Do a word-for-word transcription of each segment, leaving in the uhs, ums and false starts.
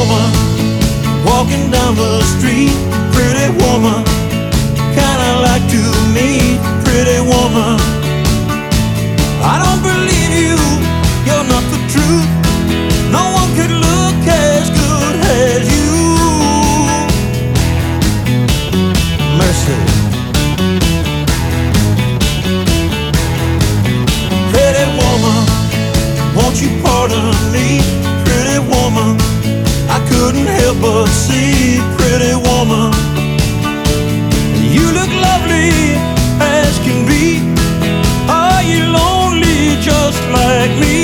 woman walking down the street. Pretty woman, kinda like to meet. Pretty woman, I don't believe you, you're not the truth. No one could look as good as you. Mercy. Pretty woman, won't you pardon me? Pretty woman, I couldn't help but see. Pretty woman, you look lovely as can be. Are you lonely just like me?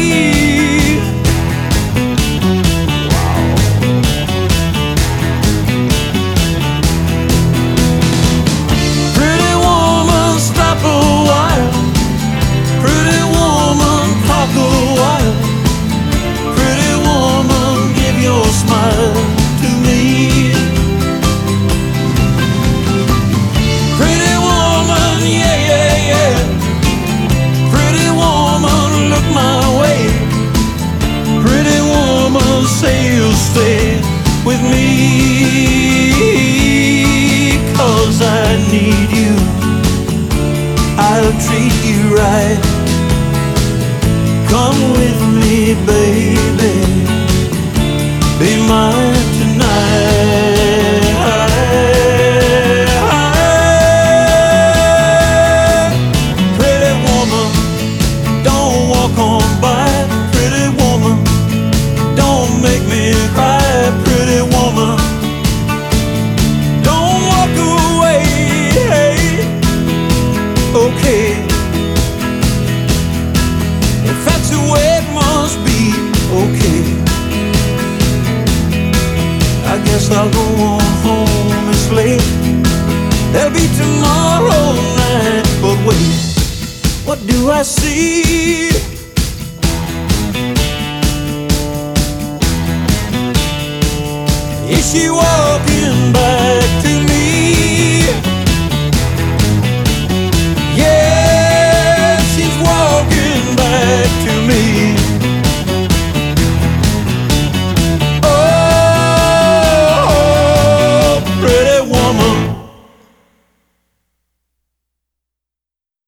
Pretty woman, stop a while. Pretty woman, talk a while. Pretty woman, give your smile to me. Pretty woman, yeah, yeah, yeah. Pretty woman, look my way. Pretty woman, say you'll stay with me. 'Cause I need you, I'll treat you right. Come with me, baby, be mine tonight. Pretty woman, don't walk on by. Pretty woman, don't make me cry. Pretty woman, don't walk away. Hey, okay, if that's the way it must be, okay. I guess I'll go on home, it's late. There'll be tomorrow night. But wait, what do I see? Is she walking